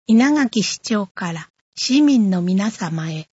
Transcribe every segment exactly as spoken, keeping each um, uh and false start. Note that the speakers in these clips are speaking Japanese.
稲垣市長から市民の皆様へ。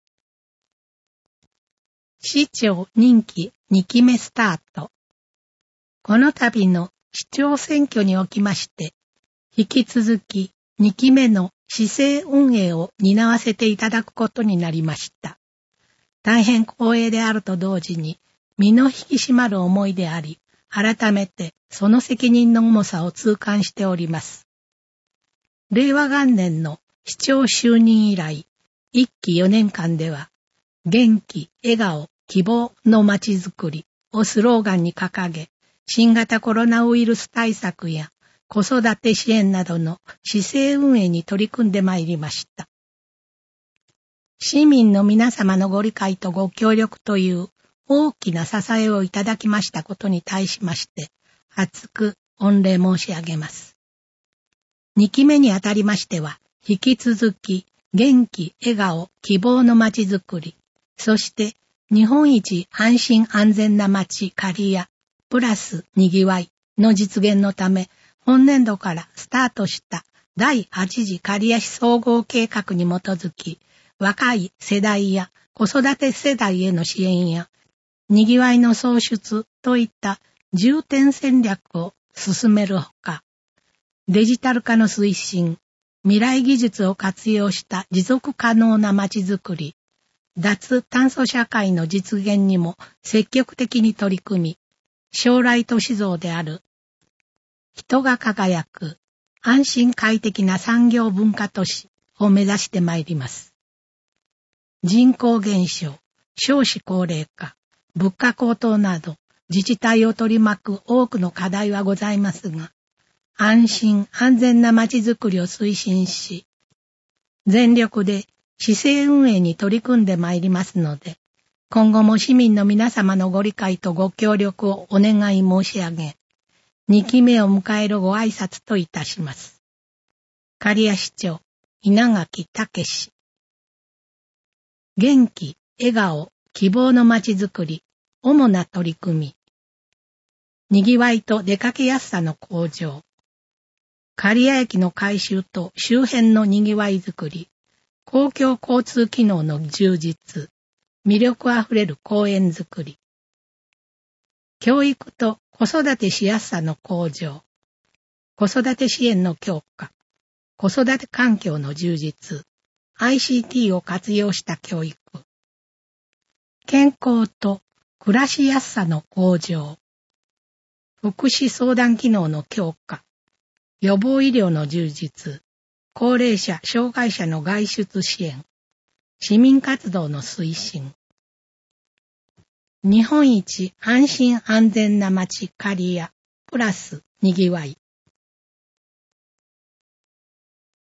市長任期にきめスタート。この度の市長選挙におきまして、引き続きにきめの市政運営を担わせていただくことになりました。大変光栄であると同時に、身の引き締まる思いであり、改めてその責任の重さを痛感しております。れいわ元年の市長就任以来、いっきよねんかんでは、元気、笑顔、希望のまちづくりをスローガンに掲げ、新型コロナウイルス対策や子育て支援などの市政運営に取り組んでまいりました。市民の皆様のご理解とご協力という大きな支えをいただきましたことに対しまして、厚く御礼申し上げます。にきめにあたりましては、引き続き元気、笑顔、希望のまちづくり、そして日本一安心安全な街刈谷、プラスにぎわいの実現のため、本年度からスタートしただいはち次刈谷市総合計画に基づき、若い世代や子育て世代への支援や、にぎわいの創出といった重点戦略を進めるほか、デジタル化の推進、未来技術を活用した持続可能なまちづくり、脱炭素社会の実現にも積極的に取り組み、将来都市像である人が輝く安心快適な産業文化都市を目指してまいります。人口減少、少子高齢化、物価高騰など自治体を取り巻く多くの課題はございますが、安心安全なまちづくりを推進し、全力で市政運営に取り組んでまいりますので、今後も市民の皆様のご理解とご協力をお願い申し上げ、にきめを迎えるご挨拶といたします。刈谷市長、稲垣武氏。元気、笑顔、希望のまちづくり、主な取り組み。にぎわいと出かけやすさの向上。刈谷駅の改修と周辺のにぎわいづくり。公共交通機能の充実。魅力あふれる公園づくり。教育と子育てしやすさの向上。子育て支援の強化。子育て環境の充実。アイシーティー を活用した教育。健康と暮らしやすさの向上。福祉相談機能の強化。予防医療の充実。高齢者、障害者の外出支援。市民活動の推進。日本一安心安全な街刈谷、プラスにぎわい。